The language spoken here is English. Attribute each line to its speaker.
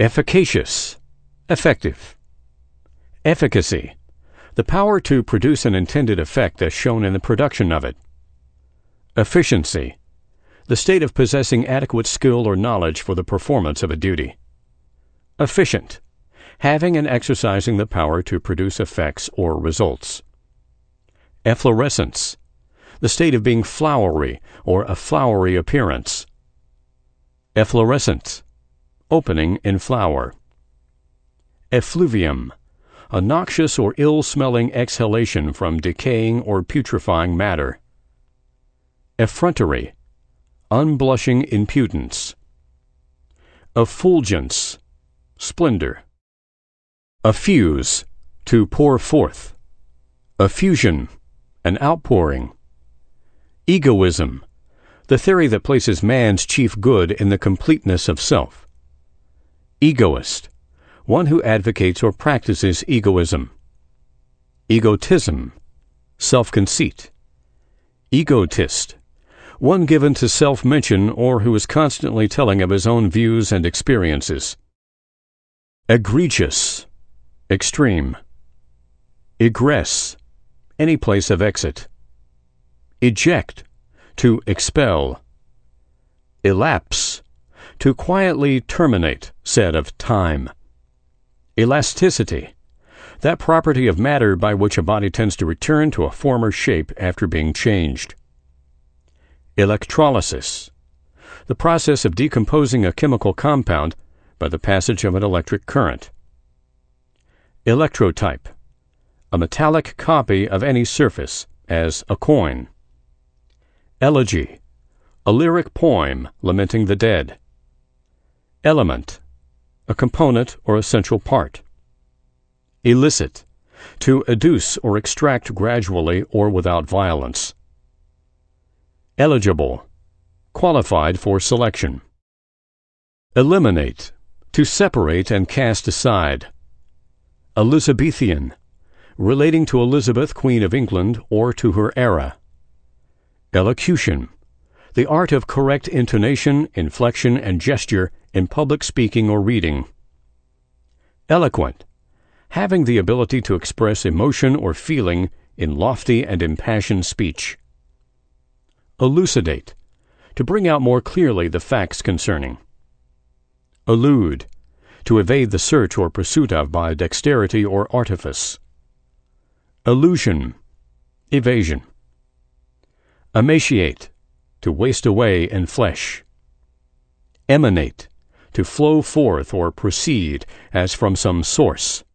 Speaker 1: Efficacious, effective. Efficacy, the power to produce an intended effect as shown in the production of it. Efficiency, the state of possessing adequate skill or knowledge for the performance of a duty. Efficient, having and exercising the power to produce effects or results. Efflorescence, the state of being flowery or a flowery appearance. Efflorescent, opening in flower. Effluvium, a noxious or ill-smelling exhalation from decaying or putrefying matter. Effrontery, unblushing impudence. Effulgence, splendor. Effuse, to pour forth. Effusion, an outpouring. Egoism, the theory that places man's chief good in the completeness of self. Egoist, one who advocates or practices egoism. Egotism, self-conceit. Egotist, one given to self-mention or who is constantly telling of his own views and experiences. Egregious, extreme. Egress, any place of exit. Eject, to expel. Elapse, to quietly terminate, said of time. Elasticity, that property of matter by which a body tends to return to a former shape after being changed. Electrolysis, the process of decomposing a chemical compound by the passage of an electric current. Electrotype, a metallic copy of any surface, as a coin. Elegy, a lyric poem lamenting the dead. Element, a component or essential part. Elicit, to educe or extract gradually or without violence. Eligible, qualified for selection. Eliminate, to separate and cast aside. Elizabethan, relating to Elizabeth, Queen of England, or to her era. Elocution, the art of correct intonation, inflection, and gesture in public speaking or reading. Eloquent, having the ability to express emotion or feeling in lofty and impassioned speech. Elucidate, to bring out more clearly the facts concerning. Elude, to evade the search or pursuit of by dexterity or artifice. Illusion, evasion. Emaciate, to waste away in flesh. Emanate, to flow forth or proceed as from some source.